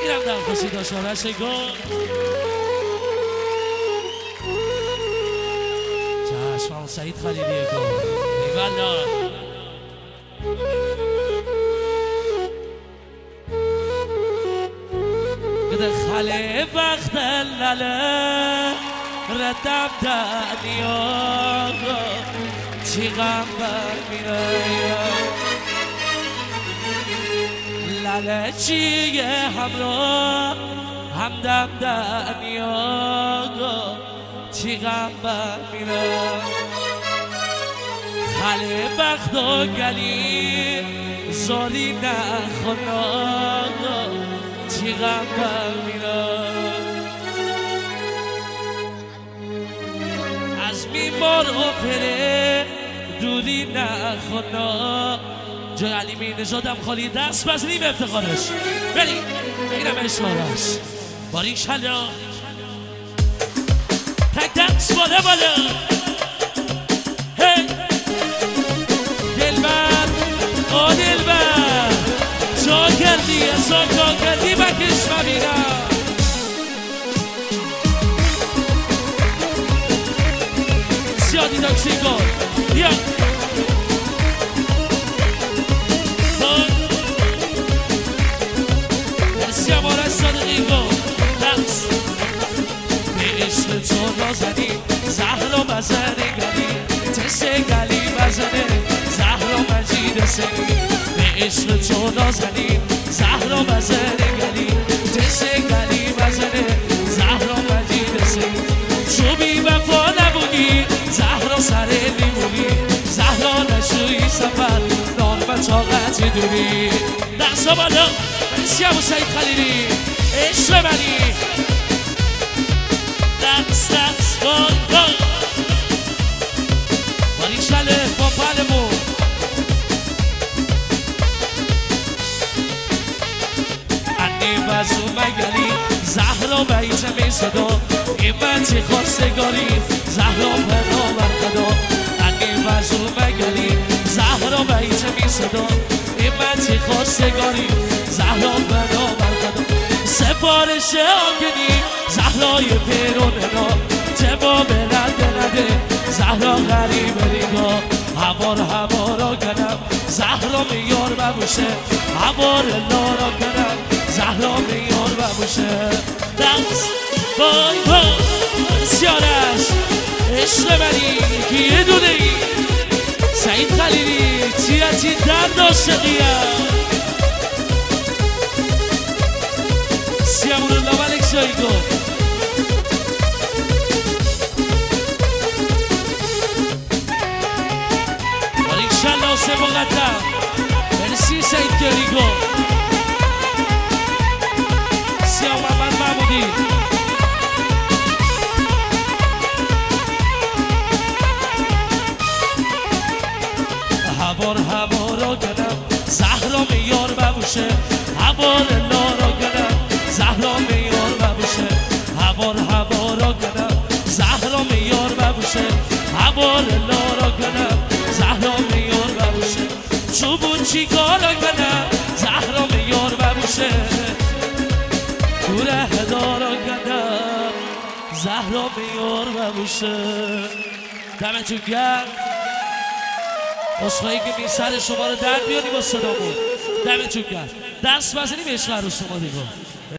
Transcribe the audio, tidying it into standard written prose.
اینم در خوشی داشت آرش گل چشم سعید خلیلی گل ایوالا قد خاله وقت لاله ردم دنیا چیغم برمیره لاله چیه همراه همدم دنیا چیغم برمیره خاله وقت و گلی زالی نخونا چیغم برمیره از میمار و پره دوری نخونا جای علی نژادم خالی دست بزنیم افتخارش بریم اینم اشارش باری شلا تک دست بالا بالا هی دلبر آ دلبر جا کردی ازا جا کردی بکش ببینم زیادی تاکسی کن بیا مرسی امارش صادقی کن دست به عشق تو نازنی زهر و بزنه گلی تست گلی بزنه زهر و مجید سنی به عشق تو نازنی زهر و بزنه گلی تست گلی بزنه زهر و مجید سنی تو بی وفا نبودی زهرا سر لیمونی زهرا نشوی سفر نان و طاقت دوری دستا بالا مرسی ابو سعید خلیلی عشق منی دست دست گل گل باری شله با پلمون انی وزو مگلی زهرا بیت می صدا ایمتی خواستگاری زهرا پناه برخدا انی وزو مگلی زهرا بیت می صدا ایمتی خواستگاری زهرا پناه برخدا سفارش آگنی زهرای پیروننا جواب نده زهرا غریب نگاه هوار کنم زهرا میار ببوشه هوار لارا کنم زهرا میار ببوشه دست بای بای سیارش عشق منی که یه دونه ای سعید خلیلی تیرتی درد عاشقیم سیامون الله ملک شایی گفت انشالله حسین مقدم مرسی سعید گریگو سیاه محمد محمودی هوار کنم زهرا میار ببوشه هوار لارا کنم زهرا میار ببوشه هوار کنم زهرا میار ببوشه هوار لارا کنم زهرا میار ببوشه چوبون چی کارا کنم زهرا میار ببوشه کوره هدارا کنم زهرا میار ببوشه دمتون گرم اصخایی که می سر شما رو در بیاری با صدامون دمتون گرم دست بزنیم عشق عروس شما دیگه